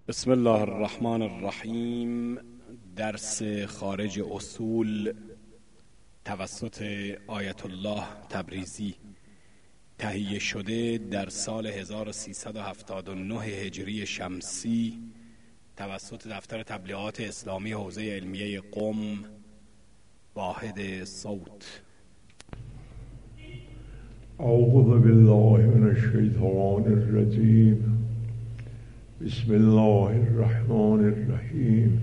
بسم الله الرحمن الرحیم. درس خارج اصول توسط آیت الله تبریزی تهیه شده در سال 1379 هجری شمسی توسط دفتر تبلیغات اسلامی حوزه علمیه قم. واحد صوت. اعوذ بالله من الشیطان الرجیم. بسم الله الرحمن الرحیم.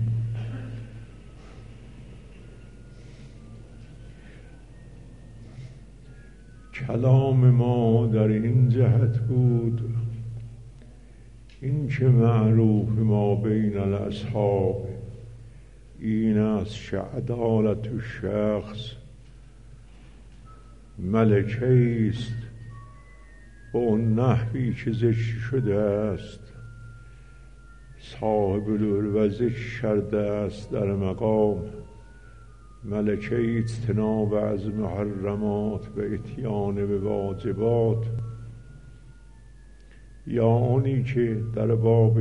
کلام ما در این جهت بود این که معروف ما بین الاصحاب این است که عدالت الشخص ملکه است به اون نحوی که ذکر شده است. صاحب العروة کرده است در مقام ملکه اجتناب از محرمات و اتیان به واجبات، یا آنی که در باب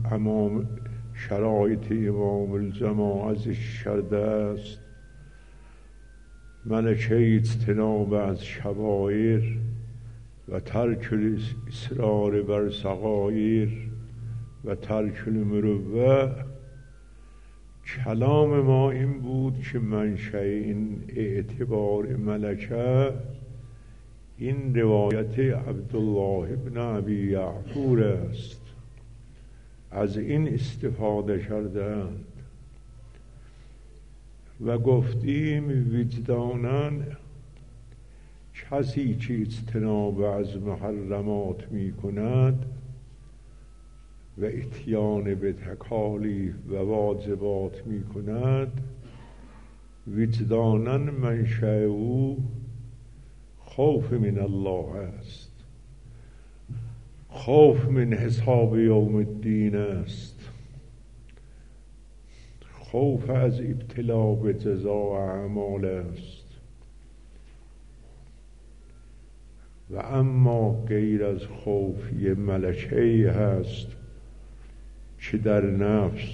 شرایط امام الجماعه ذکر کرده است ملکه اجتناب از شبائر و ترک اصرار بر صغایر و ترک المروه. کلام ما این بود که منشأ این اعتبار ملکه این روایت عبدالله بن ابی یعفور است. از این استفاده کردند و گفتیم وجداناً کسی که اجتناب از محرمات می کند و اتیان به تکالیف و واجبات می کند وجداناً منشأ او خوف من الله است، خوف من حساب یوم الدین است، خوف از ابتلا به جزا اعمال است. و اما غیر از خوف یه ملکه‌ای هست که در نفس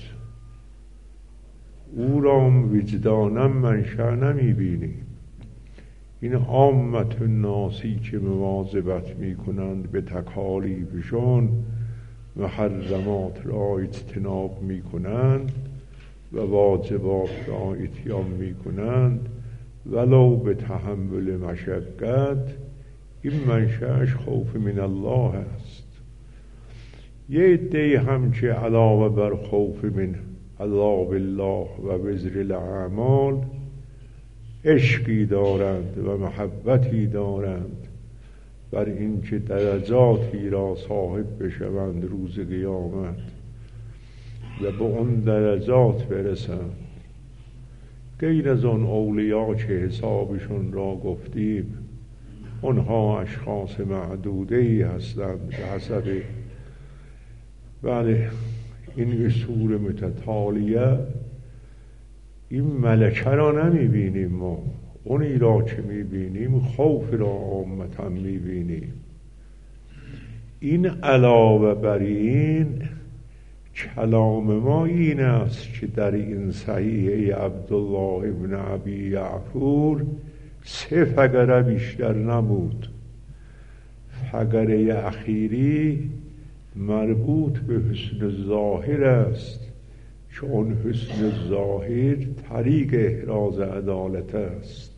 او را وجدانا منشأ نمی بینیم. این عامت الناسی که مواظبت می کنند به تکالیفشان محرمات را اجتناب می کنند و واجبات را اتیان می کنند ولو به تحمل مشقت، این منشأش خوف من الله است. یه عده هم که علاوه بر خوف من الله بالله و وزر الاعمال عشقی دارند و محبتی دارند بر این که درجاتی را صاحب بشوند روز قیامت و به اون درجات برسند. غیر از اون اولیا که حسابشون را گفتیم اونها اشخاص معدوده‌ای هستند به حسب این اصول متتالیه. این ملکه را نمی بینیم ما، اونی را که می بینیم خوف را عامتا می بینیم. این علاوه بر این کلام ما این است که در این صحیحه عبدالله بن ابی یعفور 3 فقره بیشتر نبود. فقره اخیری مربوط به حسن ظاهر است، چون حسن ظاهر طریق احراز عدالت است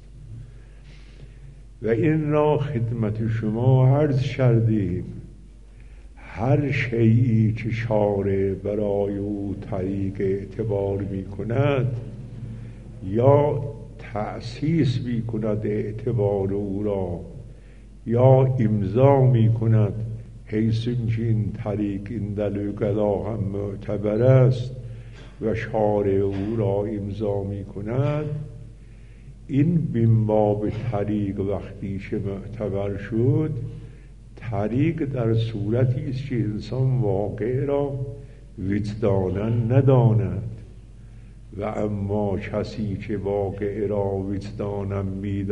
و این را خدمت شما عرض کردیم. هر شیئی که شارع برای او طریق اعتبار می کند یا تأسیس می کند اعتبار او را یا امضا می کند حیث که این طریق این دلوقلا هم معتبر است و شارع او را امضا می کند، این باب طریق وقتی که معتبر شد، طریق در صورتی است که انسان واقع را وجدانا نداند و اما کسی که واقع را وجدانا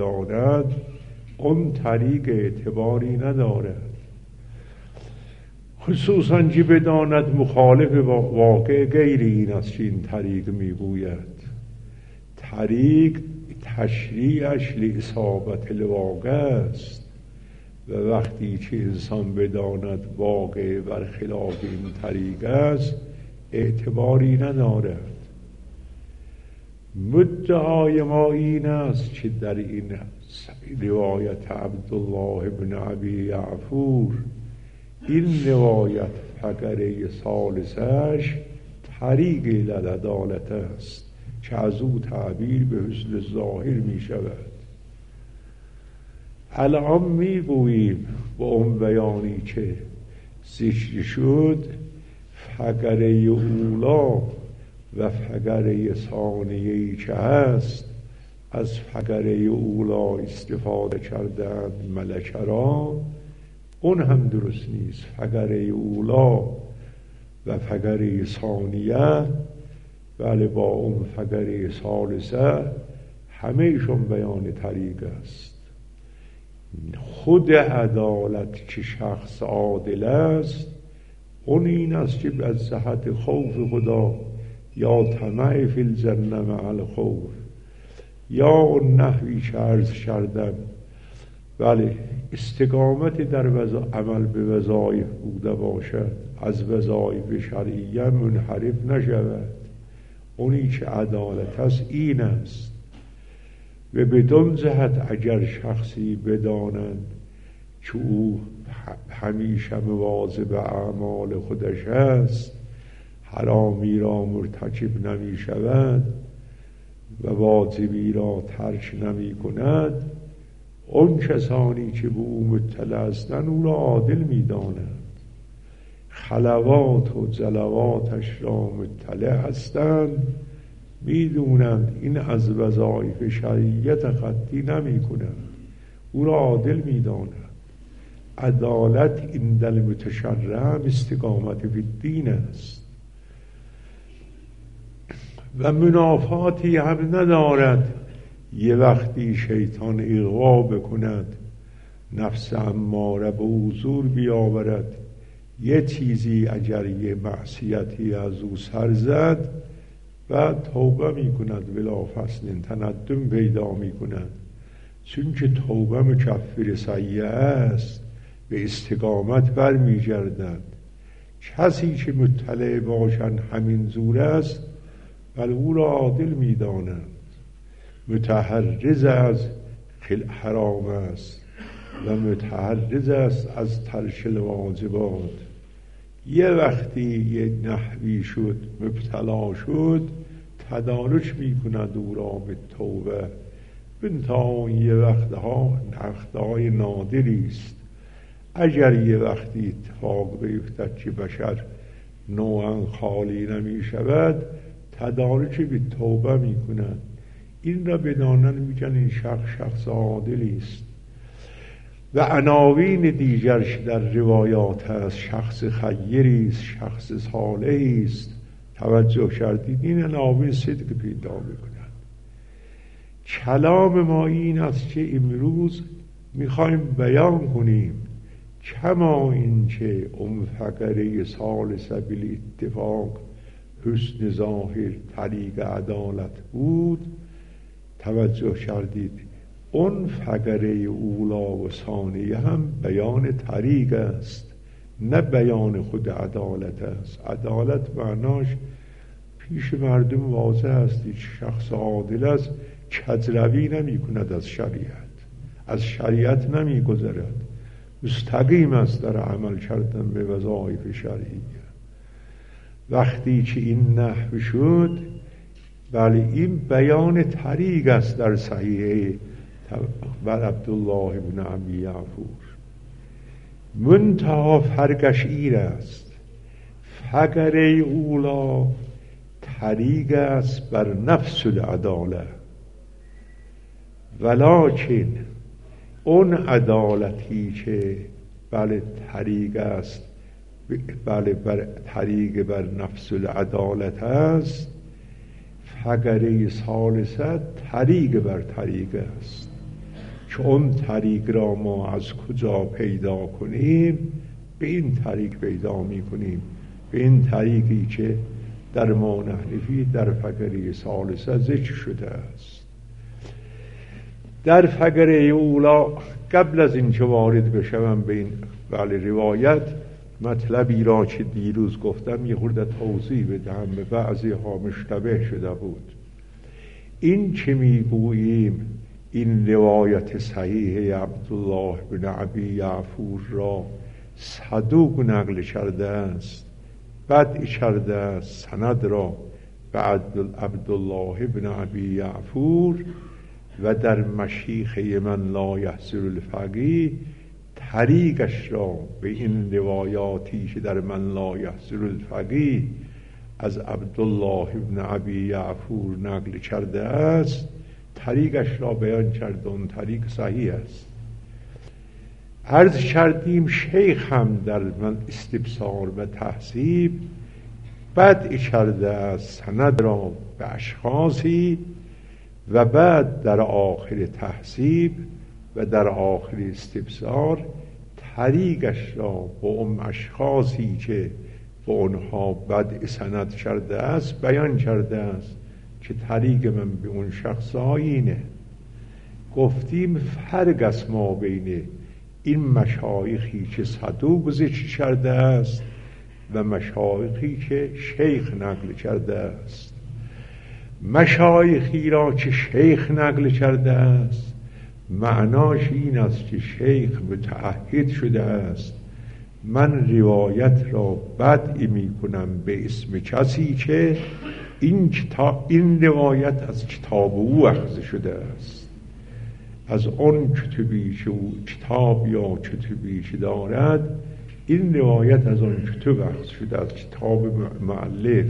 می‌داند اون طریق اعتباری ندارد. خصوصا که بداند مخالف واقع غیر این است که این طریق میگوید. طریق تشریعش لاصابت الواقع است و وقتی که انسان بداند واقع برخلاف این طریق است اعتباری ندارد. مدعای ما این است که در این روایت عبدالله بن ابی یعفور این روایت فقره ثالثش طریق العدالت است که از او تعبیر به حسن ظاهر می شود. الان می گوییم با اون بیانی که ذکر شد فقره اولا و فقره ثانیه‌ای که هست از فقره اولا استفاده کردند ملکه را، اون هم درست نیست. فقره اولا و فقره ثانیه بله با اون فقره ثالثه همه‌شون بیان طریق است. خود عدالت که شخص عادل است اون این است که از جهت خوف خدا یا طمع فی الجنه مع الخوف یا اون نحوی که عرض کردم بله استقامت در عمل به وظایف بوده باشد، از وظایف شرعیه منحرف نشود. اونی که عدالت است این است. و بدون جهت اگر شخصی بدانند که او همیشه مواظب اعمال خودش است، حرامی را مرتکب نمی شود و واجبی را ترک نمی کند، اون کسانی که به او مطلع هستند او را عادل می دانند. خلوات و جلواتش را مطلع هستند، می دونند این از وظایف شریعت خطی نمی کنند، او را عادل می دانند. عدالت این دل متشرع استقامت فی الدین است و منافاتی هم ندارد. یه وقتی شیطان اغوا بکند، نفس اماره به او زور بیاورد، یه چیزی اگر یه معصیتی از او سر زد و توبه می کند، بلا فصل تندم پیدا می کند، چون که توبه مکفر سیئه است به استقامت برمی گردند. کسی که مطلع باشند همین زور است بل او را عادل می دانند. متحرز از حرام است و متحرز است از ترک الواجبات. یه وقتی یه نحوی شد مبتلا شد تدارک می کند او را به توبه، بنتا یه وقتهای نادری است. اگر یه وقتی اتفاق بیفتد که بشر نوعا خالی نمی شود تدارک به توبه می کند. این را بدانن میگن این شخص عادلی است. و عناوین دیگرش در روایات هست، شخص خیری است، شخص صالحی است. توجه کردید این عناوین صدق پیدا میکنند. کلام ما این است که امروز میخوایم بیان کنیم کما این که فقره ثالثه بالاتفاق حسن ظاهر طریق عدالت بود. توجه کردید اون فقره اولا و ثانیه هم بیان طریق است نه بیان خود عدالت است. عدالت معناش پیش مردم واضح است، شخص عادل است کجروی نمی کند از شریعت نمی گذرد، مستقیم است در عمل کردن به وظایف شرعیه. وقتی که این نحو شد بله این بیان طریق است در صحیح بر عبدالله بن ابی یعفور. منتها فرقش این است، فقره اولا طریق است بر نفس العداله، ولکن اون عدالتی که بله طریق است بله بر طریق بر نفس العدالت است، فقره ثالثه طریق بر طریق است که اون طریق را ما از کجا پیدا کنیم؟ به این طریق پیدا میکنیم، به این طریقی که در ما نحنفی در فقره ثالثه ذکر شده است. در فقره اولا قبل از اینکه وارد بشوم به این روایت، مطلبی را که دیروز گفتم یه خورده توضیح بدم، به بعضی ها مشتبه شده بود. این که میگوییم این روایت صحیح عبدالله بن ابی یعفور را صدوق نقل کرده است، بدع کرده است سند را به عبدالله بن ابی یعفور و در مشیخه من لا یحصر الفقیه طریقش را به این روایاتی که در من لا یحصر الفقیه از عبدالله بن ابی یعفور نقل کرده است، طریقش را بیان کرده. اون طریق صحیح است. عرض کردیم شیخ هم در من استبصار و تحصیب بدع کرده است سند را به اشخاصی و بعد در آخر تحصیب و در آخر استبصار طریقش را با اون اشخاصی که با اونها بدع سند کرده است بیان کرده است که طریق من به اون شخص اینه. گفتیم فرق است ما بین این مشایخی که صدوق ذکر کرده است و مشایخی که شیخ نقل کرده است. مشایخی را که شیخ نقل کرده است معناش این است که شیخ متعهد شده است من روایت را بدع می کنم به اسم کسی که این روایت از کتاب او اخذ شده است، از اون کتبی که او کتاب یا کتبی که دارد این روایت از اون کتب اخذ شده، از کتاب مؤلف.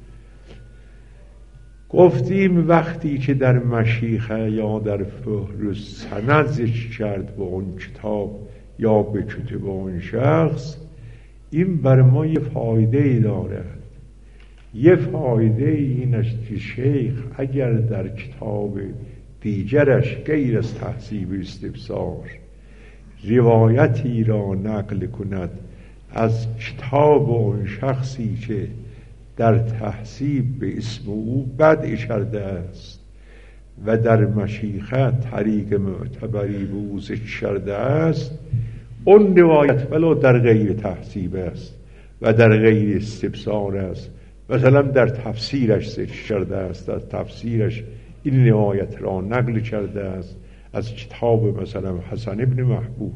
گفتیم وقتی که در مشیخه یا در فهرست سند ذکر کرد به اون کتاب یا به کتب اون شخص، این بر ما یه فایده دارد. یه فایده این است که شیخ اگر در کتاب دیگرش غیر از تحصیب استبصار روایتی را نقل کند از کتاب اون شخصی که در تحصیب به اسم او بدع کرده است و در مشیخه طریق معتبری به او ذکر کرده است، اون روایت ولو در غیر تحصیب است و در غیر استبصار است، مثلا در تفسیرش ذکر کرده است، در تفسیرش این روایت را نقل کرده است از کتاب مثلا حسن ابن محبوب،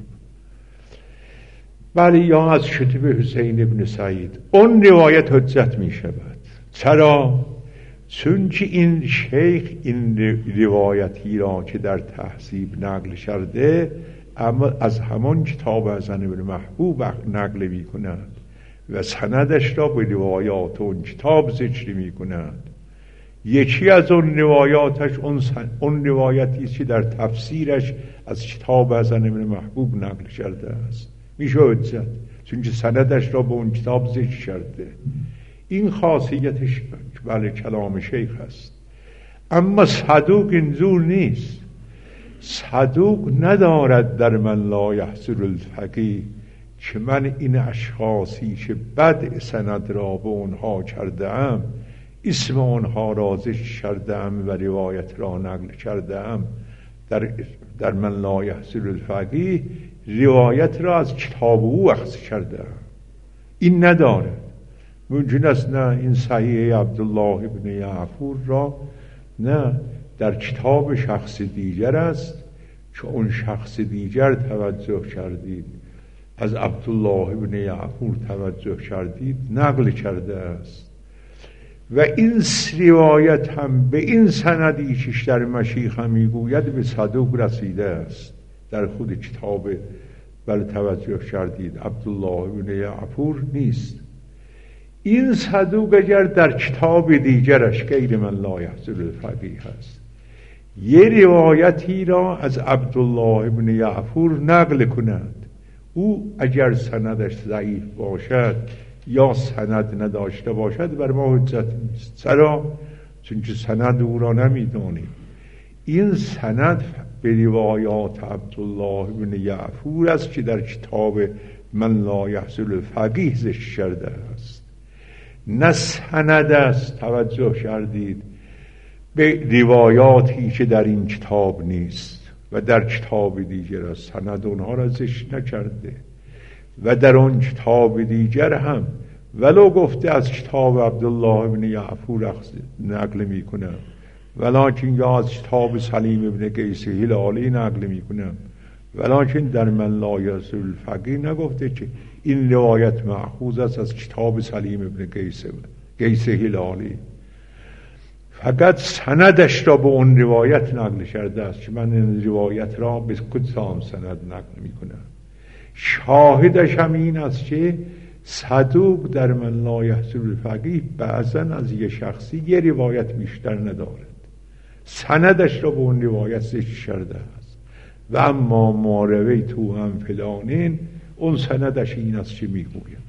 بله، یا از کتب حسین ابن سعید، اون روایت حجت می شود. چرا؟ چون که این شیخ این روایتی را که در تحصیب نقل کرده اما از همان کتاب حسن ابن محبوب نقل می کند و سندش را به روایات اون کتاب ذکر می کند. یکی از اون روایاتش اون روایتی است که در تفسیرش از کتاب حسن ابن محبوب نقل کرده است، میشه حجت، چون که سندش را به اون کتاب ذکر کرده. این خاصیتش بله کلام شیخ است. اما صدوق اینجور نیست. صدوق ندارد در من لا یحصر الفقیه که من این اشخاصی که بدع سند را به اونها کرده ام، اسم اونها را ذکر کرده ام و روایت را نقل کرده ام، در من لا یحصر الفقیه روایت را از کتاب او اخذ کرده ام. این ندارد. ممکن است نه این صحیح عبدالله ابن یعفور را نه در کتاب شخص دیگر است که اون شخص دیگر توجه کردید، از عبدالله ابن یعفور توجه کردید نقل کرده است و این روایت هم به این سندی که در مشیخه میگوید به صدوق رسیده است. در خود کتاب بل توجه کردید عبدالله ابن یعفور نیست. این صدوق اگر در کتاب دیگرش غیر من لا یحصر الفقیه هست، یه روایتی را از عبدالله ابن یعفور نقل کند، او اگر سندش ضعیف باشد یا سند نداشته باشد بر ما حجت نیست. چرا؟ چون که سند او را نمیدانیم. این سند به روایات عبدالله بن یعفور است که در کتاب من لا یحصل الفقیه ذکر کرده است، نه سند است توجه کردید به روایاتی که در این کتاب نیست و در کتاب دیگر است. سند اونها را ذکر نکرده و در اون کتاب دیگر هم ولو گفته از کتاب عبدالله بن یعفور نقل میکنم، ولکن یا از کتاب سلیم بن قیس هلالی نقل میکنم، ولکن در من لا یحصل الفقیه نگفته که این روایت مأخوذ است از کتاب سلیم بن قیس هلالی. فقط سندش را به اون روایت نقل کرده است که من این روایت را به کدام سند نقل میکنم. شاهدش هم این است که صدوق در من لا یحصل الفقیه بعضا از یه شخصی یه روایت بیشتر ندارد، سندش را به اون روایت ذکر کرده است. و اما ما رویتو هم فلانین، اون سندش این است که میگوید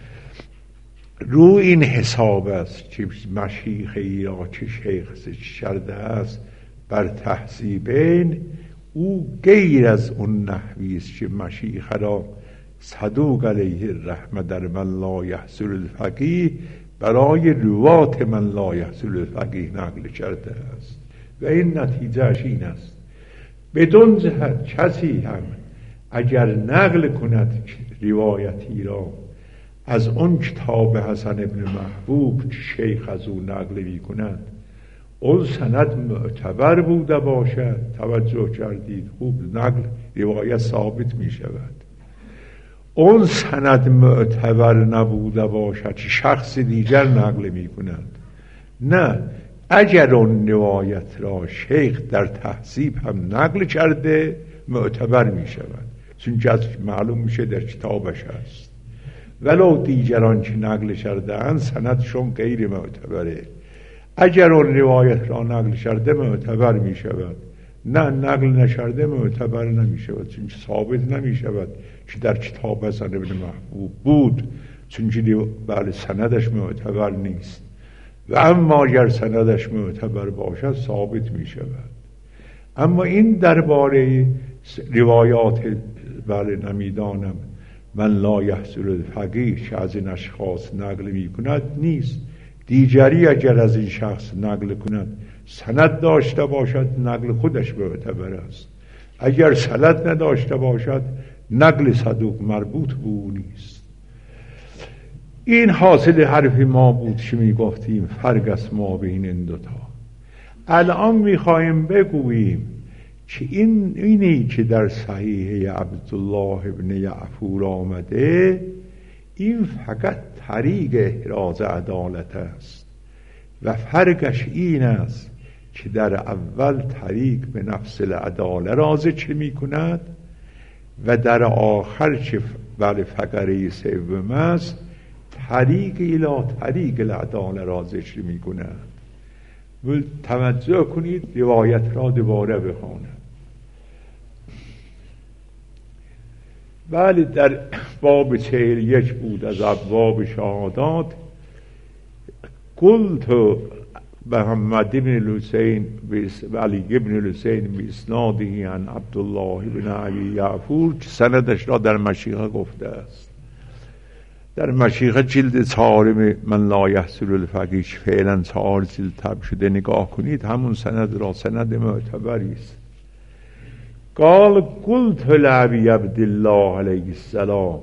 رو این حساب است که مشیخی را که شیخ ذکر کرده است بر تهذیبین، او غیر از اون نحوی است که مشیخ را صدوق علیه الرحمه در من لا یحصل الفقیه برای روات من لا یحصل الفقیه نقل کرده است. و این نتیجهش این است بدون جهت کسی هم اگر نقل کند روایتی را از اون کتاب حسن ابن محبوب که شیخ از او نقل می کند، اون سند معتبر بوده باشد، توجه کردید خوب، نقل روایت ثابت می شود. اون سند معتبر نبوده باشد که شخص دیگر نقل می کند، نه، اگر اون روایت را شیخ در تهذیب هم نقل کرده معتبر می شود، چون معلوم میشه در کتابش هست. ولو دیگران که نقل کرده اند سندشون غیر معتبره، اگر اون روایت را نقل کرده معتبر می شود، نه نقل نشرده معتبر نمی شود، چون ثابت نمی شود که در کتاب حسن ابن محبوب بود، چون بله سندش معتبر نیست. و اما اگر سندش معتبر باشد ثابت می شود. اما این درباره روایات بله نمیدانم من لا یحصل الفقیه که از این اشخاص نقل می کند نیست. دیگری اگر از این شخص نقل کند سند داشته باشد نقل خودش معتبر است، اگر سند نداشته باشد نقل صدوق مربوط به او نیست. این حاصل حرف ما بود که می گفتیم فرق است ما بین این دوتا. الان می خواهیم بگوییم که اینی که در صحیح عبدالله بن یعفور آمده این فقط طریق احراز عدالت است و فرقش این است که در اول طریق به نفس العداله را ذکر می کند و در آخر که بر فقره سوم است طریق الی طریق العداله را ذکر می کند. توجه کنید، روایت را دوباره بخوانم. بله در باب 41 بود از ابواب شهادات. قلت محمد بن الحسین علی بن الحسین باسناده عن عبدالله بن ابی یعفور، سندش را در مشیخه گفته است. در مشیخه جلد 4 من لا یحصل الفقیه فعلا 4 جلد تب شده، نگاه کنید همون سند را، سند معتبری است. قال قلت لابی عبدالله علیه السلام،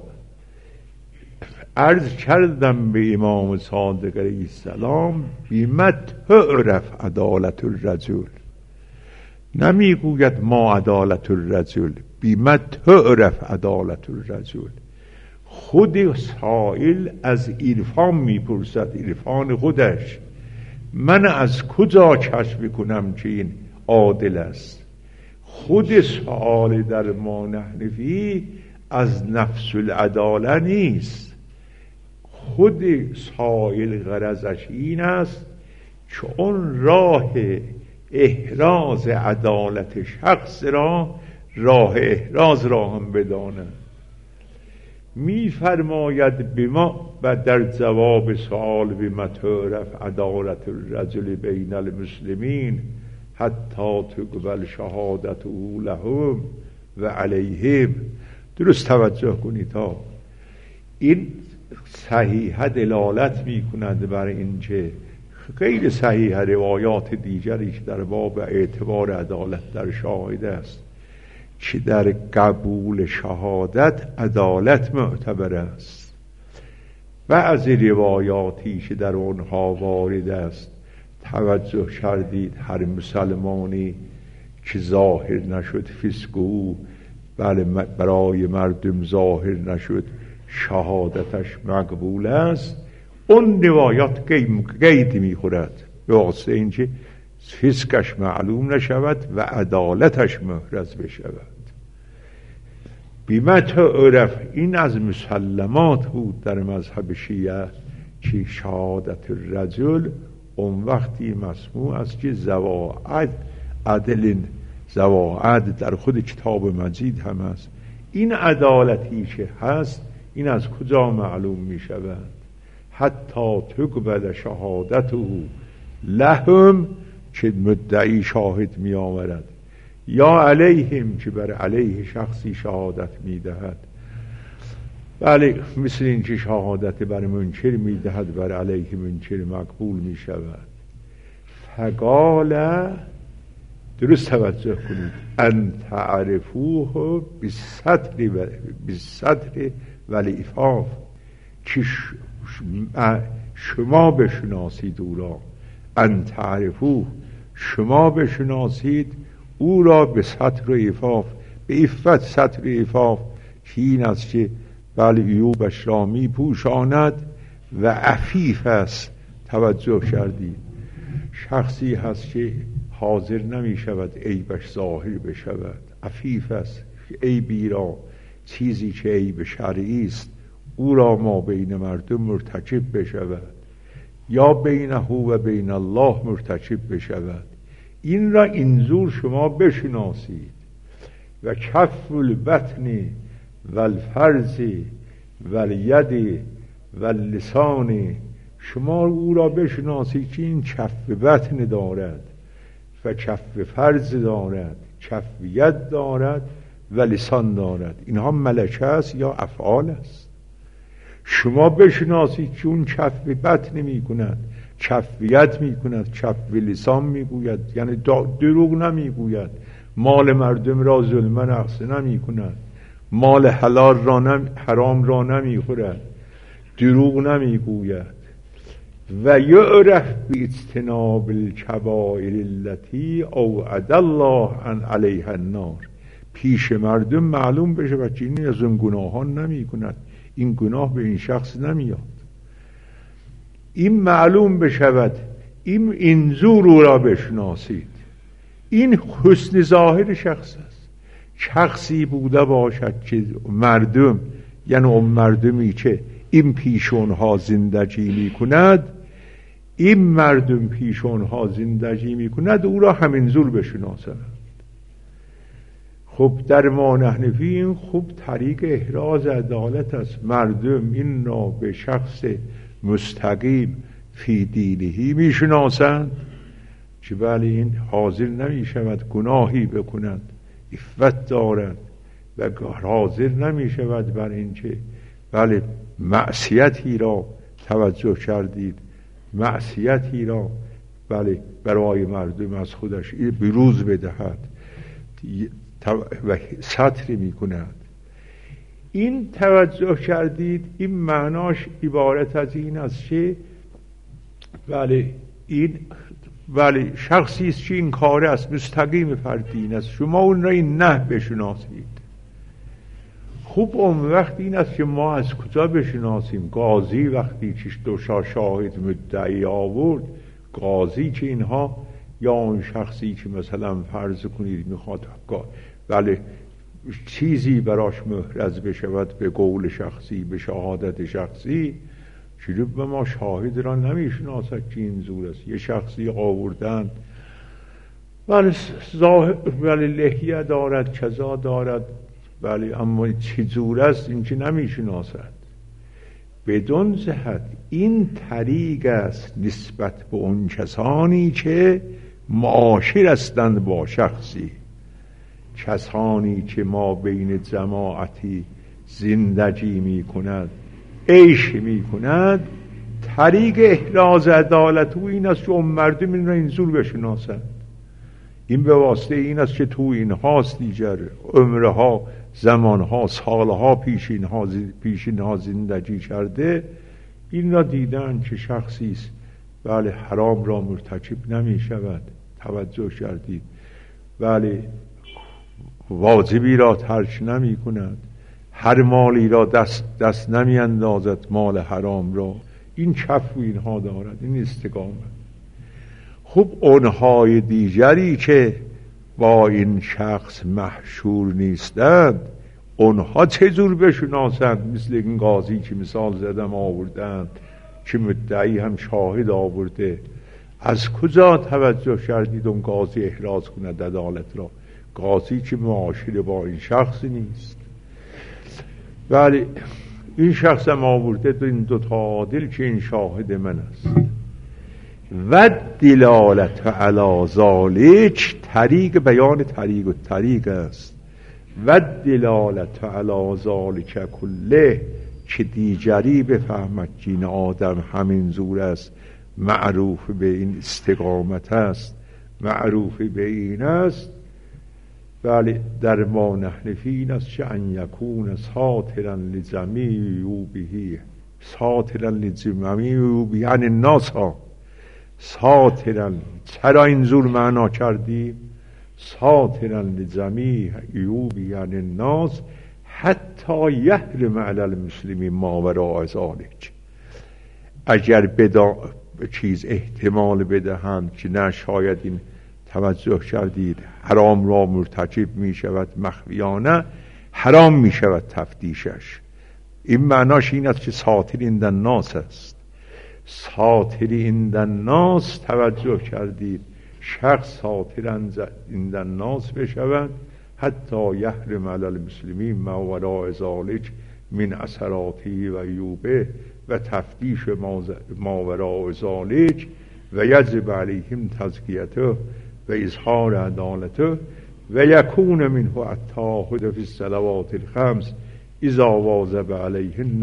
عرض کردم به امام صادق علیه السلام بما تعرف عدالت الرجل، نمیگوید ما عدالت الرجل، بما تعرف عدالت الرجل. خود سائل از عرفان میپرسد، عرفان خودش، من از کجا کشف کنم که این عادل است؟ خود سؤال در ما نحنفی از نفس العداله نیست، خود سائل غرضش این است که اون راه احراز عدالت شخص را راه احراز را هم بداند. می فرماید بما و در جواب سؤال بما تعرف عدالت الرجل بین المسلمین، حتی تقبل شهادته لهم و علیهم. درست توجه کنید تا این صحیحه دلالت می کند بر اینکه غیر صحیحه روایات دیگری که در باب اعتبار عدالت در شاهد است که در قبول شهادت عدالت معتبر است. بعضی روایاتی که در آنها وارد است توجه کردید هر مسلمانی که ظاهر نشد فسق او برای مردم ظاهر نشد شهادتش مقبول است. اون روایات قید میخورد به واسطه اینکه فسقش معلوم نشود و عدالتش محرز بشود. بیمت عرف این از مسلمات بود در مذهب شیعه که شهادت الرجل اون وقتی مسموع است که زواعد در خود کتاب مجید هم است. این عدالتی که هست این از کجا معلوم می شود؟ حتی تقبل شهادته لهم که مدعی شاهد می آورد، یا علیهم که بر علیه شخصی شهادت می دهد. بله، مثل این که شهادت بر منکر می دهد بر علیه منکر مقبول می شود. فقال، درست توجه کنید، ان تعرفوه بالستر والعفاف، که شما بشناسید او را. ان تعرفوه، شما بشناسید او را به ستر و عفاف، به عفت ستر و عفاف، که این است که بله عیوبش را می پوشاند و عفیف است. توجه کردید شخصی هست که حاضر نمی شود عیبش ظاهر بشود، عفیف است، عیبی را، چیزی که عیب شرعی است او را ما بین مردم مرتکب بشود یا بینه و بین الله مرتکب بشود. این را اینجور شما بشناسید. و کف البطن و الفرج و الید و اللسان، شما او را بشناسید که این کف بطن دارد و کف فرج دارد، کف ید دارد و لسان دارد. اینها ملکه است یا افعال است. شما بشناسید که اون کف بطن می کند، کف ید می کند، کف لسان می گوید، یعنی دروغ نمی گوید، مال مردم را ظلم نقص نمی کند، مال حلال را حرام را نمی خورد، دروغ نمی گوید. و یعرف باجتناب الکبائر التي اوعد الله عن علیها النار، پیش مردم معلوم بشه و که این از اون گناهان نمی کند، این گناه به این شخص نمیاد. این معلوم بشود، این اینجور او را بشناسید. این حسن ظاهر شخص است. شخصی بوده باشد که مردم، یعنی اون مردمی که این پیش اونها زندگی می کند، این مردم پیش اونها زندگی می کند، او را همینجور بشناسند. خب در ما نحنفی این خوب طریق احراز عدالت است. مردم این را به شخص مستقیم فی دینهی می شناسند که ولی این حاضر نمی شود گناهی بکند، عفت دارد و حاضر نمی شود بر این که ولی معصیتی را، توجه کردید، معصیتی را ولی برای مردم از خودش بروز بدهد و سطر می کند. این توجه کردید، این معناش عبارت از این است که ولی شخصی است که این کار است، مستقیم فردین است، شما اون را این نه بشناسید. خوب اون وقت این است که ما از کجا بشناسیم؟ قاضی وقتی که دو شاهد مدعی آورد، قاضی که اینها یا اون شخصی که مثلا فرض کنید میخواد ولی چیزی براش محرز بشود به قول شخصی، به شهادت شخصی، چرا به ما شاهد را نمیشناسد که این زور است؟ یه شخصی آوردن ولی لحیه دارد، کذا دارد، ولی اما چه زور است این که نمیشناسد. بدون جهت این طریق است نسبت به اون کسانی که معاشر هستند با شخصی. کسانی که ما بین جماعتی زندگی می کند، عیش می کند، طریق احراز عدالت او این است که اون مردم این را اینجور بشناسند. این به واسطه این است که تو اینهاست دیگر عمرها، زمانها، سالها پیش اینها زندگی کرده، این را دیدن که شخصی است بله حرام را مرتکب نمی شود، توجه کردید، بله واجبی را ترک نمی کند، هر مالی را دست نمی اندازد، مال حرام را، این کف و اینها دارد، این استقامت. خب اونهای دیگری که با این شخص محشور نیستند، اونها چجور بشناسند؟ مثل این قاضی که مثال زدم آوردند که مدعی هم شاهد آورده، از کجا توجه کردید اون قاضی احراز کند عدالت را؟ قاضی که معاشر با این شخص نیست. ولی این شخص هم آورده تو این دوتا عادل که این شاهد من است. و دلالت علی ذالک، طریق بیان طریق و طریق است. و دلالت علی ذالک کله، که دیگری بفهمد که این آدم همین زور است، معروف به این استقامت است، معروف به این است. بله در ما نحن فی این است که ان یکون ساترا لجمیع عیوبه، ساترا لجمیع عیوبه یعنی الناس ها، ساترا، چرا اینجور معنا کردیم؟ ساترا لجمیع عیوبه یعنی الناس، حتی یحرم علی المسلمین ما وراء ذلک. اگر چیز احتمال بدهند که نه شاید این، توجه کردید، حرام را مرتکب می شود مخفیانه، حرام می شود تفتیشش. این معناش این است که ساتر عند الناس است. ساتر عند الناس، توجه کردید، شخص ساتر عند الناس بشود، حتی یحرم علی المسلمین ما وراء ذلک من اثراته و عیوبه و تفتیش ما وراء ذلک و یجب علیهم تزکیته و اظهار عدالته و یکون منه التعاهد فی الصلوات الخمس اذا واظب علیهن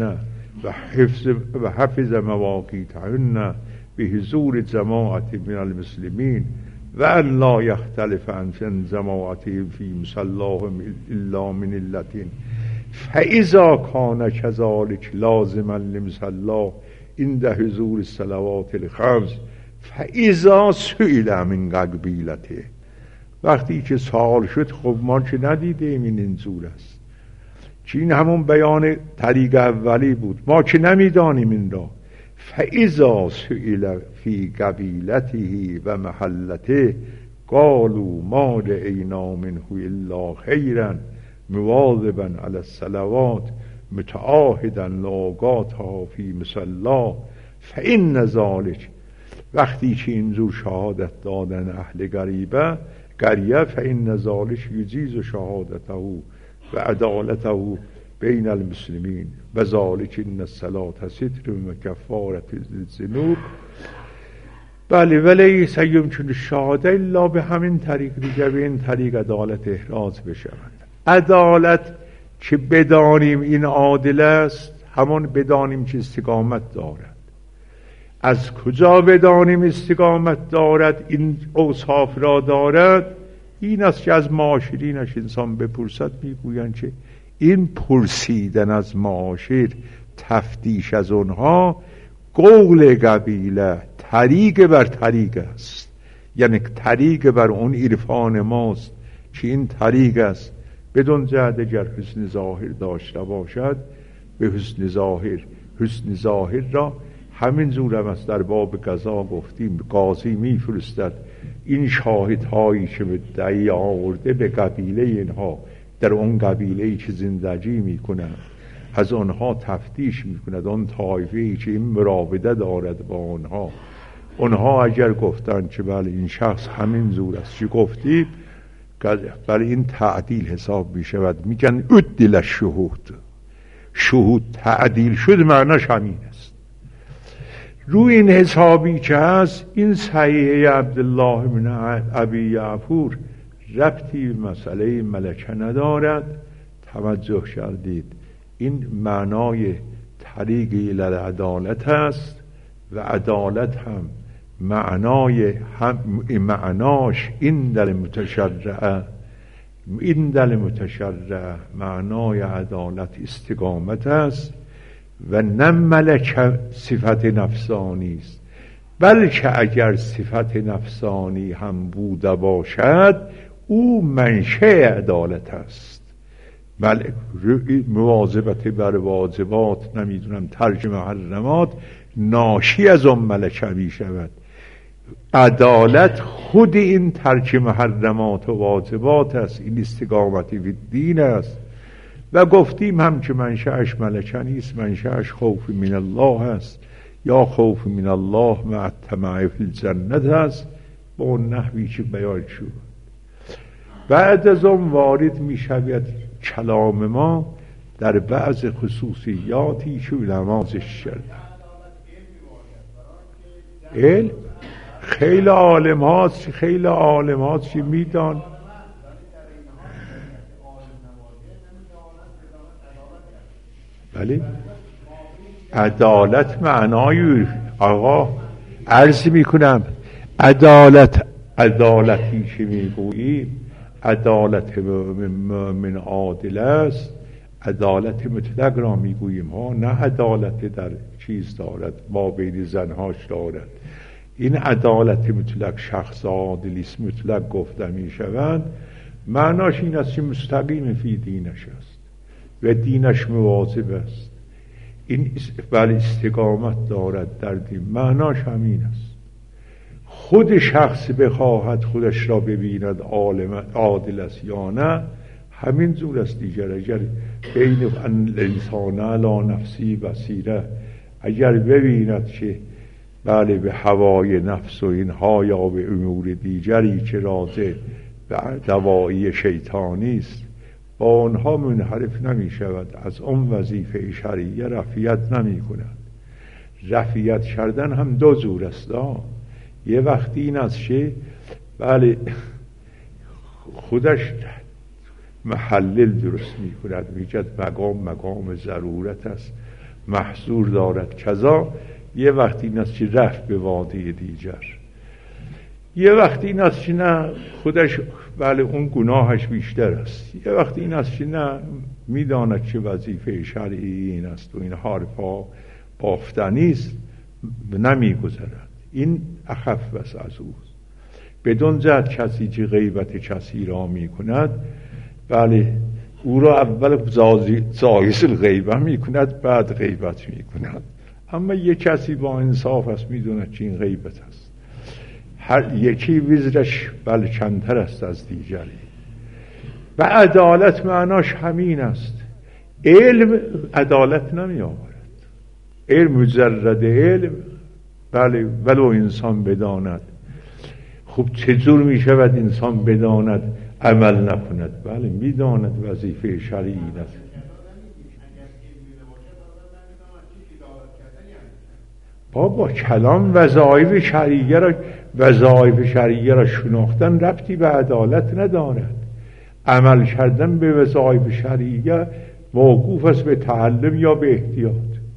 و حفظ مواقیتهن بحضور جماعت من المسلمین و ان لا یختلف عن جماعتهم فی مصلاهم الا من علة فاذا کان کذلک لازما لمصلا عند حضور الصلوات الخمس فاذا سئل من قبیلته. وقتی که سوال شد، خب ما که ندیدیم این اینجور است، که این همون بیان طریق اولی بود، ما که نمیدانیم این را. فاذا سئل فی قبیلته و محلته قالوا ما رأینا منه الا خیرا مواظبا علی الصلوات متعاهدا لاقاتها فی مصلا فان ذلک. وقتی که اینجور شهادت دادن اهل قریه فان ذلک یجیز شهادته و عدالته بین المسلمین و ذلک ان الصلاة ستر و کفارة الذنوب. بله ولی یمکن الشهاده الا به همین طریق دیگر، به این طریق عدالت احراز بشوند. عدالت که بدانیم این عادل است، همون بدانیم که استقامت دارد. از کجا بدانیم استقامت دارد، این اوصاف را دارد؟ این است که از معاشرینش انسان بپرسد، میگویند که این پرسیدن از معاشر، تفتیش از اونها، قول قبیله طریق بر طریق است، یعنی طریق بر اون عرفان ماست که این طریق است. بدون جهت اگر حسن ظاهر داشته باشد، به حسن ظاهر را همین زور هم است در باب قضا گفتیم، قاضی میفرستد این شاهدهایی که مدعی آورده به قبیله اینها، در اون قبیله‌ای که زندگی میکنند، از آنها تفتیش میکند، آن طایفه‌ای که این مراوده دارد با آنها اگر گفتند که بله این شخص همین زور است که گفتیم، بله این تعدیل حساب میشود. میگن عدل شهود تعدیل شد، معناش همین است. روی این حسابی که هست این صحیحه عبدالله بن ابی یعفور ربطی به مسئله ملکه ندارد. توجه کردید این معنای طریق الی العدالت است و عدالت هم معناش این در متشرع معنای عدالت استقامت است و نه ملکه صفت نفسانی است، بلکه اگر صفت نفسانی هم بوده باشد او منشأ عدالت است. بله مواظبت بر واجبات، نمیدونم ترک محرمات ناشی از اون ملکه می شود. عدالت خود این ترک محرمات و واجبات است، این استقامتی فی الدین است. و گفتیم هم که منشأش ملکه نیست، منشأش خوف من الله است، یا خوف من الله مع الطمع فی الجنت است، با اون نحوی که بیان شد. بعد از اون وارد می شود کلام ما در بعض خصوصیاتی که علمازش شد. علم خیلی عالم هاست که میدان. بله عدالت معنای آقا عرض میکنم عدالتی که میگوییم عدالت من عادل است، عدالت مطلق را میگوییم ها، نه عدالت در چیز دارد ما بین زنهاش دارد. این عدالت مطلق شخص عادلی است مطلق گفته میشوند، معناش این است که مستقیم فی دینش است و دینش مواظب است، این استقامت دارد در دین، معناش همین است. خود شخص بخواهد خودش را ببیند عادل است یا نه، همین زور است دیگر. اگر بین الانسان علی نفسی بصیره، اگر ببیند که بله به هوای نفس و اینها یا به امور دیگری که راجع به دوایی شیطانی است با آنها منحرف نمی شود، از اون وظیفه شرعیه رفعیت نمی کند. رفعیت کردن هم دو زور است. یه وقتی این است که بله خودش محلل درست می کند، میگد مقام ضرورت است، محظور دارد کذا. یه وقتی این است که رفت به واده دیگر. یه وقتی این است که نه خودش بله اون گناهش بیشتر است. یه وقتی این است که نه میداند که وظیفه شرعی این است و این حرفا بافتنی است، نمیگذرد. این اخف است از اوست. بدون جهت کسی که غیبت کسی را میکند بله او را اول زایس الغیبه میکند بعد غیبت میکند. اما یک کسی با انصاف است میدوند که این غیبت است، هر یکی وزرش بله چندتر است از دیگری. و عدالت معناش همین است. علم عدالت نمی آورد، علم مجرد علم بله ولو انسان بداند. خب چجور می شود انسان بداند عمل نکند؟ بله میداند وظیفه شرعی است. با کلام وظایف شرعیه را شناختن ربطی به عدالت ندارد. عمل کردن به وظایف شرعیه موقوف است به تعلم یا به احتیاط.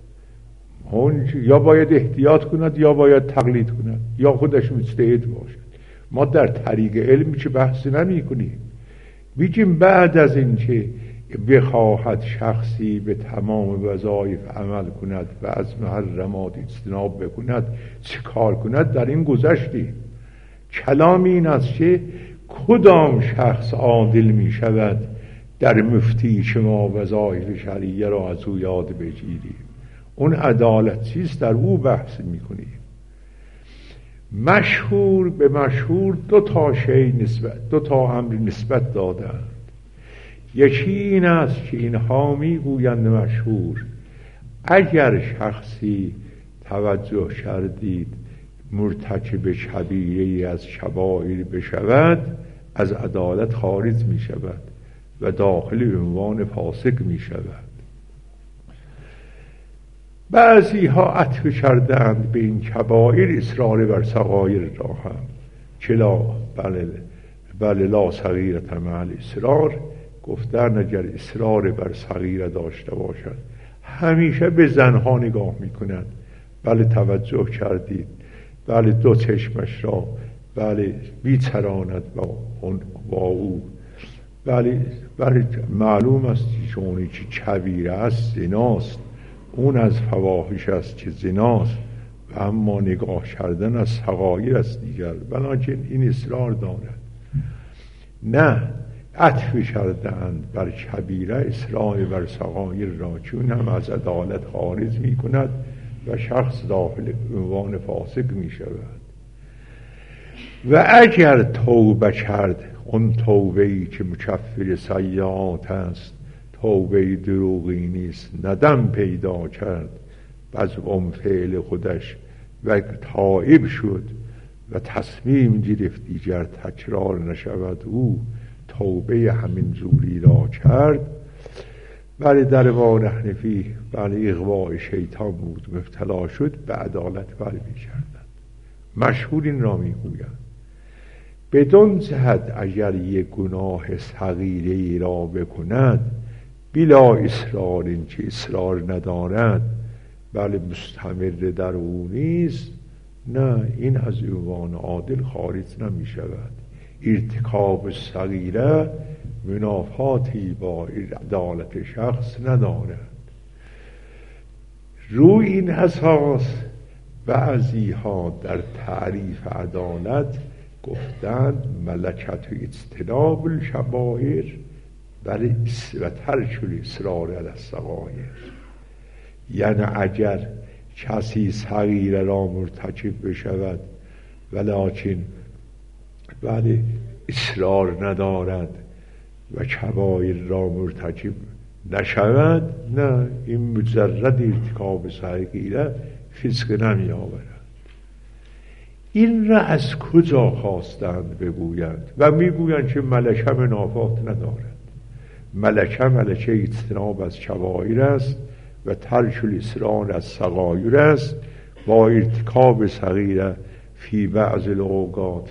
یا باید احتیاط کند یا باید تقلید کند یا خودش مجتهد باشد. ما در طریق علمی که بحث نمی کنیم، میگیم بعد از این که بخواهد شخصی به تمام وظایف عمل کند و از محرمات اجتناب بکند چه کار کند، در این گذشتیم. کلام این است که کدام شخص عادل می شود در مفتی شما وظایف شرعیه را از او یاد بگیریم. اون عدالت چیست در او بحث می کنیم. مشهور به مشهور دو تا امر نسبت دادند. یکی این است که اینها میگویند مشهور اگر شخصی توجه کردید مرتکب کبیره‌ای از کبائر بشود از عدالت خارج می شود و داخل عنوان فاسق می شود. بعضی ها عطف کردند به این کبائر اصرار بر صغایر را هم، چلا بله لا صغیرة مع الاصرار، گفتن اگر اصرار بر صغیره داشته باشد همیشه به زنها نگاه میکنند. بله توجه کردید، بله دو چشمش را بله میچراند با او، بله معلوم است چونی که کبیره است زناست، اون از فواحش است که زناست، و اما نگاه کردن از صغایر است دیگر، بلکه این اصرار دارد. نه، عطف کردند بر کبیره اصرار بر صغایر را، چون هم از عدالت خارج می کند و شخص داخل عنوان فاسق می شود. و اگر توبه کرد، اون توبه‌ای که مکفر سیئات است، توبه دروغی نیست، ندم پیدا کرد از اون فعل خودش و تائب شد و تصمیم گرفت دیگر تکرار نشود، او توبه همین زوری را کرد. بله در ما نحن فیه، بله اغواء شیطان بود، مبتلا شد، به عدالت برمی کردند. مشهور این را می گویند بدون جهت اگر یک گناه صغیره ای را بکند بلا اصرار، این که اصرار ندارد، بله مستمر در او نیست، نه این از عنوان عادل خارج نمی شود. ارتکاب صغیره منافاتی با عدالت شخص ندارد. روی این اساس بعضی ها در تعریف عدالت گفتند ملکت اجتناب الکبائر و ترک الاصرار علی الصغایر، یعنی اگر کسی صغیره را مرتکب بشود ولکن بله اصرار ندارد و کبایر را مرتکب نشود، نه، این مجرد ارتکاب صغیره فسق نمی آورد. این را از کجا خواستند بگویند؟ و میگویند که ملکه منافات ندارد. ملکه اجتناب از کبایر است و ترک الاصرار از صغایر است، با ارتکاب صغیره فی بعض الاوقات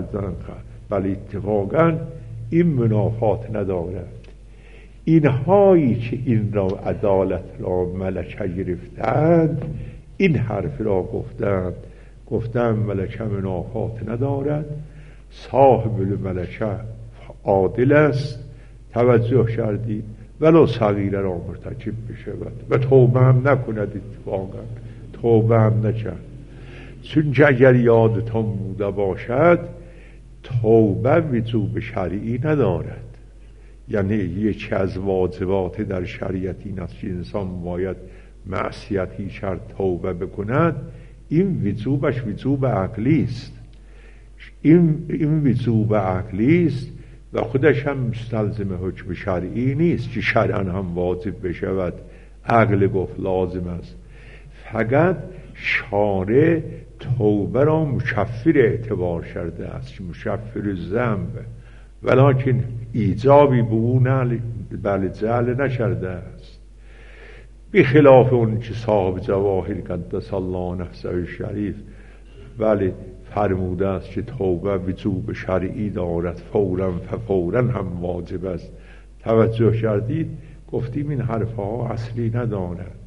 بل اتفاقا این منافات ندارد. اینهایی که این را عدالت را ملکه گرفتند این حرف را گفتند ملکه منافات ندارد، صاحب الملکه عادل است، توجه کردید، ولو صغیره را مرتکب بشود و توبه هم نکند، اتفاقا توبه هم نکرد. چون که اگر یادتان بوده باشد توبه وجوب شرعی ندارد، یعنی یکی از واجبات در شریعت این است که انسان باید معصیتی کرد توبه بکند، این وجوبش وجوب عقلی است، این وجوب عقلی است و خودش هم مستلزم حکم شرعی نیست که شرعا هم واجب بشود، عقل گفت لازم است. فقط شارع توبه را مکفر اعتبار کرده است، مکفر ذنب، ولکن ایجابی به اون بله جعل نشرده است، بخلاف اون که صاحب جواهر قدس الله نفسه الشریف بله فرموده است که توبه وجوب شرعی دارد، فوراً فوراً هم واجب است. توجه کردید؟ گفتیم این حرفها اصلی ندارد.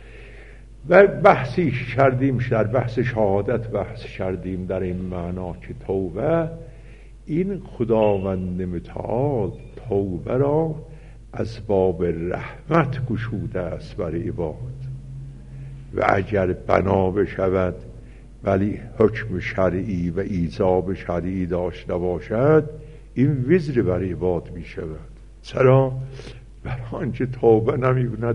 و بحثی کردیم، در بحث شهادت بحث کردیم در این معنا که توبه این خداوند متعال توبه را از باب رحمت گشوده است بر عباد، و اگر بنا بشود ولی حکم شرعی و ایجاب شرعی داشته باشد این وزر بر عباد می شود. چرا؟ برای آنکه توبه نمی کند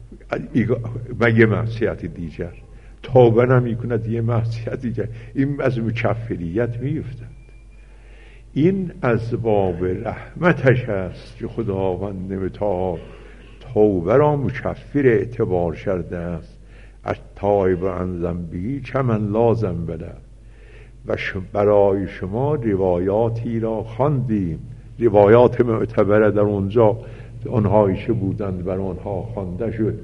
یه معصیت دیگر، توبه نمی کند یه معصیت دیگر، این از مکفریت می افتد. این از باب رحمتش است که خداوند متعال توبه را مکفر اعتبار کرده است، التائب عن ذنبه کمن لا ذنب له. و برای شما روایاتی را خواندیم، روایات معتبره در اونجا، آنهایی که بودند بر آنها خوانده شد،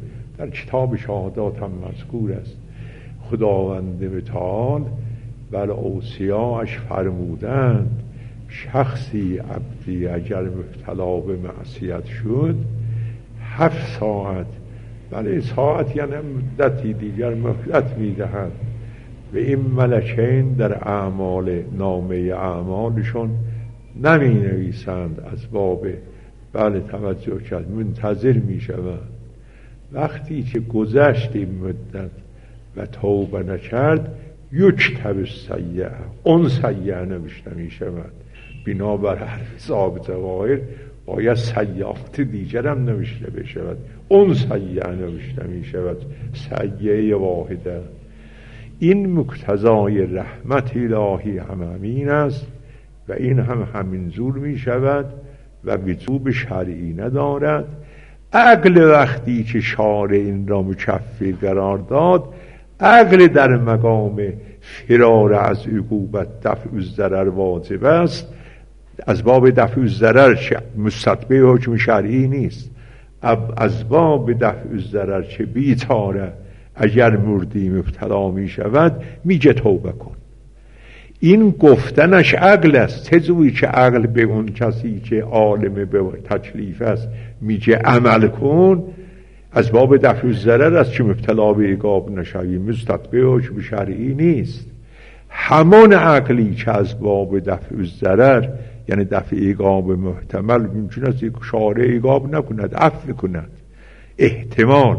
در کتاب شهادات هم مذکور است. خداوند متعال بر اوصیاش فرمودند شخصی عبدی اگر مبتلا به معصیت شد 7 ساعت، بله ساعت یعنی مدتی دیگر، مهلت میدهند و این ملکین در اعمال نامه اعمالشون نمی نویسند از باب بله توجه کرد منتظر می شوند. وقتی که گذشت این مدت و توبه نکرد یکتب السیئه، اون سیئه نوشته می شود. بنابر حرف ضابط ظاهر باید سیئات دیگر هم نوشته بشود، اون سیئه نوشته می شود، سیئه واحده. این مقتضای رحمت الهی همین است و این هم همین زور می شود و وجوب شرعی ندارد. عقل وقتی که شارع این را مکفر قرار داد، عقل در مقام فرار از عقوبت دفع الضرر واجب است. از باب دفع الضرر مستتبع حکم شرعی نیست، از باب دفع الضرر چه بیچاره اگر مردی مبتلا می شود میگه توبه کن. این گفتنش عقل است. تجوی که عقل به اون کسی که عالم به تکلیف است میگه عمل کن، از باب دفع الضرر است که مبتلا به عقاب نشوی، مستتبع حکم شرعی نیست. همان عقلی که از باب دفع الضرر یعنی دفع عقاب محتمل ممکن است یک شارع عقاب نکند، عفو کند، احتمال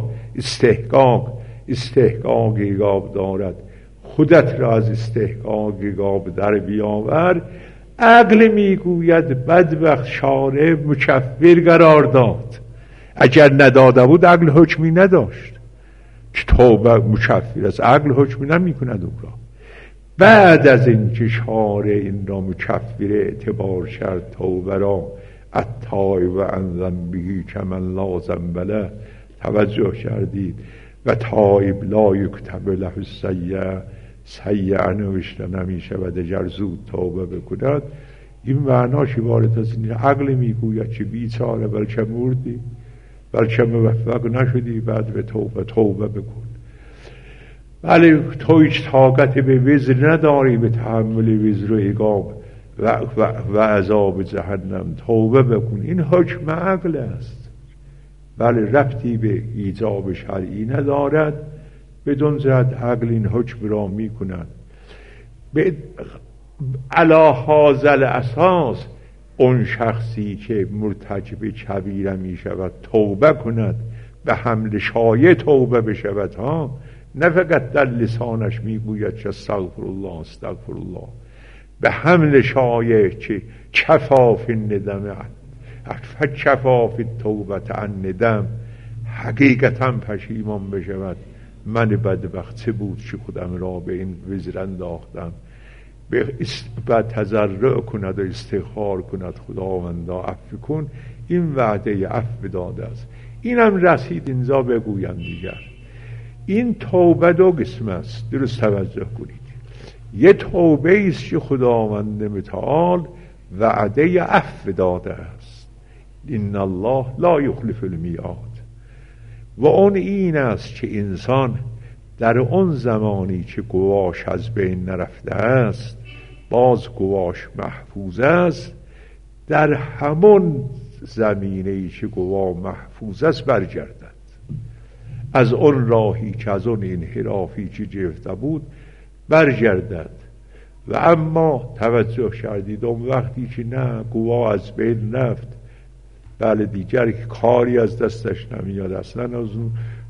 استحقاق عقاب دارد، خودت را از استحقاق عقاب در بیاور. عقل میگوید بدبخت شارع مکفر قرار داد، اگر نداده بود عقل حکمی نداشت که توبه مکفر است، عقل حکمی نمی کند اون را. بعد از اینکه شارع این را مکفر اعتبار کرد توبه را، التائب عن ذنبه کمن لا ذنب له، توجه کردید، و تائب لا یکتب له السیئه، سیئه نوشته نمی شود اگر زود توبه بکند. این معناش عبارت از این عقل میگوید که بیچاره بلکه مردی، بلکه موفق نشدی، بعد به توبه بکن. بله تو هیچ طاقت به وزر نداری به تحمل وزر و عقاب و عذاب جهنم، توبه بکن. این حکم عقل است، بله ربطی به ایجاب شرعی ندارد. بدون جهت عقل این حکم را می کند. علی هذا الاساس اون شخصی که مرتکب کبیره می شود توبه کند، به حمل شایع توبه بشود ها، نه فقط در لسانش میگوید که استغفر الله استغفر الله، به حمل شایع که کفاف ندم کفاف توبه عن ندم، حقیقتا پشیمان بشود من بدبخت چه بود که خودم را به این وزر انداختم، بعد تضرع کند و استغفار کند خداوندا عفو کن. این وعده عفو داده است. اینم رسید اینجا بگویم دیگر. این توبه 2 قسم است، درست توجه کنید. یه توبه است که خداوند متعال وعده عفو داده است، ان الله لا یخلف المیعاد، و اون این است که انسان در اون زمانی که گواش از بین نرفته است، باز گواش محفوظ است، در همون زمینه‌ای که گواه محفوظ است برگردد از اون راهی که از اون انحرافی که گرفته بود برگردد. و اما توجه کردید اون وقتی که نه گواه از بین رفت، بله دیگر کاری از دستش نمیاد، اصلا از اون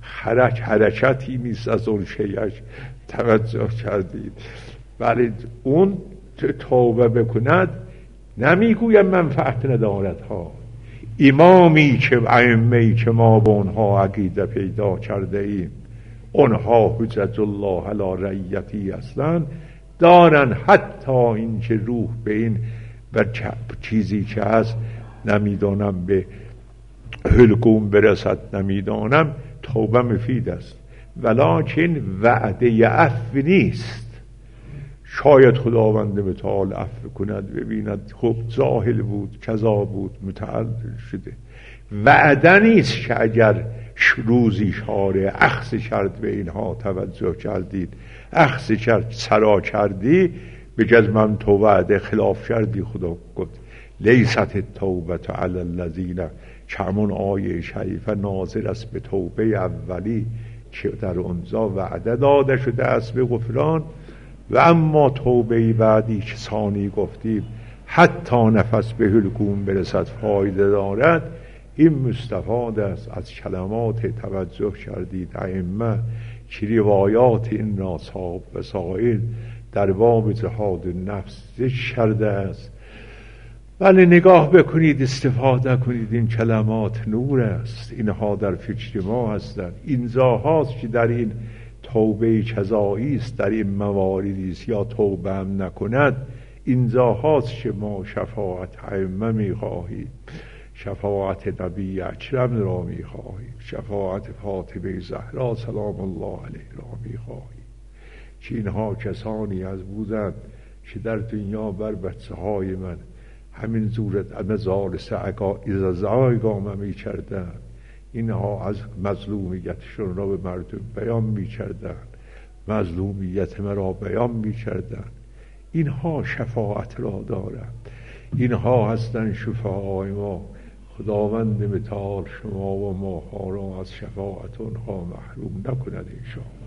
حرکتی نیست از اون شیعش، توجه کردید، بله اون توبه بکند نمیگویم منفعت ندارد ها. امامی که ائمه‌ای که ما به اونها عقیده پیدا کرده ایم، اونها حجت الله علی رعیتی اصلا دارن، حتی این که روح به این و چیزی که هست نمیدانم به حلقوم برسد نمیدانم، توبه مفید است، ولکن وعده عفو نیست. شاید خداوند متعال عفو کند، ببیند خب جاهل بود، کذا بود، متعال شده، وعده نیست که اگر روزی شارع اخذ کرد به اینها توجه کردید، اخذ کرد سرا کردی به جزمم تو وعده خلاف کردی. خدا گفت لیست التوبة علی الذین، که همون آیه شریفه ناظر است به توبه اولی که در اونجا وعده داده شده است به غفران، و اما توبه بعدی که ثانی گفتیم حتی نفس به حلقوم برسد فایده دارد، این مستفاد است از کلمات توجه کردید ائمه که روایات این ناصاب وسائل در باب جهاد نفس ذکر کرده است. ولی نگاه بکنید، استفاده کنید، این کلمات نور است، اینها در فکر ما هستند. این هاست که در این توبه کذایی است، در این مواردی است یا توبه هم نکند، این هاست که ما شفاعت ائمه می‌خواهیم، شفاعت نبی اکرم را می‌خواهیم، شفاعت فاطمه زهرا سلام الله علیها را می‌خواهیم، که اینها کسانی از بودند که در دنیا بر بچه‌های من همین زورت مزالس ازایگام می کردن، اینها از مظلومیتشون را به مردم بیان می کردن، مظلومیت مرا بیان می کردن. اینها شفاعت را دارند، اینها هستند شفاعای ما. خداوند متعال شما و ما را از شفاعت آنها محروم نکند انشاءالله.